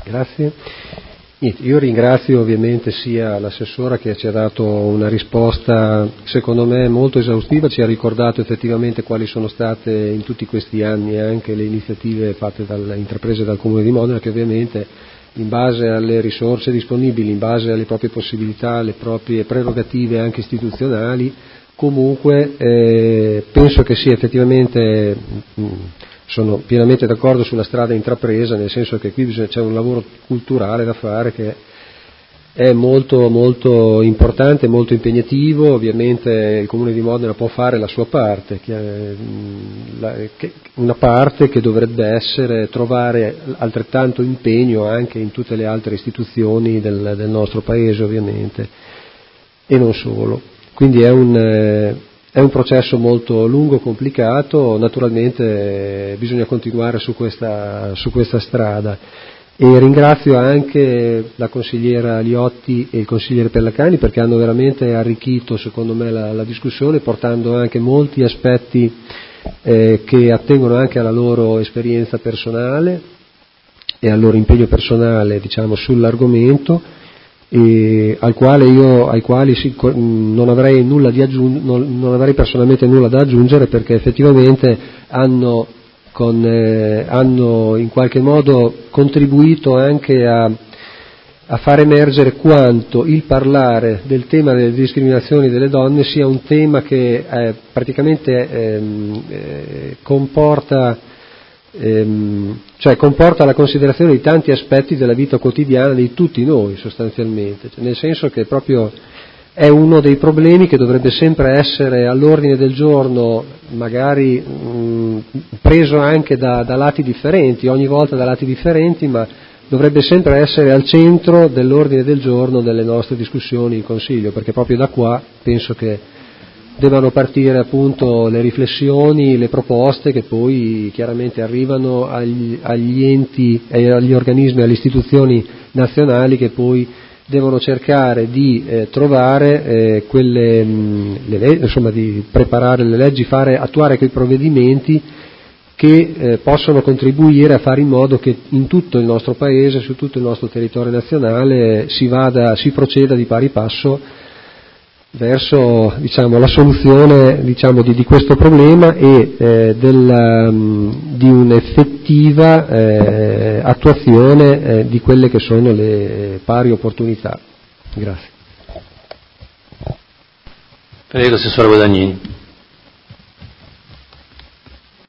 Grazie. Io ringrazio ovviamente sia l'assessora che ci ha dato una risposta secondo me molto esaustiva, ci ha ricordato effettivamente quali sono state in tutti questi anni anche le iniziative intraprese dal Comune di Modena, che ovviamente in base alle risorse disponibili, in base alle proprie possibilità, alle proprie prerogative anche istituzionali, comunque penso che sia effettivamente, sono pienamente d'accordo sulla strada intrapresa, nel senso che qui c'è un lavoro culturale da fare che è molto molto importante, molto impegnativo. Ovviamente il Comune di Modena può fare la sua parte, una parte che dovrebbe essere trovare altrettanto impegno anche in tutte le altre istituzioni del nostro Paese ovviamente, e non solo. Quindi è un processo molto lungo, complicato, naturalmente bisogna continuare su questa strada. E ringrazio anche la consigliera Liotti e il consigliere Pellacani perché hanno veramente arricchito secondo me la discussione, portando anche molti aspetti che attengono anche alla loro esperienza personale e al loro impegno personale, diciamo, sull'argomento, e ai quali non avrei non avrei personalmente nulla da aggiungere, perché effettivamente hanno in qualche modo contribuito anche a far emergere quanto il parlare del tema delle discriminazioni delle donne sia un tema che praticamente comporta la considerazione di tanti aspetti della vita quotidiana di tutti noi sostanzialmente, nel senso che proprio è uno dei problemi che dovrebbe sempre essere all'ordine del giorno, magari preso anche da lati differenti, ogni volta da lati differenti, ma dovrebbe sempre essere al centro dell'ordine del giorno delle nostre discussioni in Consiglio, perché proprio da qua penso che devono partire appunto le riflessioni, le proposte che poi chiaramente arrivano agli enti, agli organismi, alle istituzioni nazionali, che poi devono cercare di trovare di preparare le leggi, attuare quei provvedimenti che possono contribuire a fare in modo che in tutto il nostro Paese, su tutto il nostro territorio nazionale, si proceda di pari passo verso, diciamo, la soluzione, diciamo, di questo problema e di un'effettiva attuazione di quelle che sono le pari opportunità. Grazie. Prego, Assessore Guadagnini.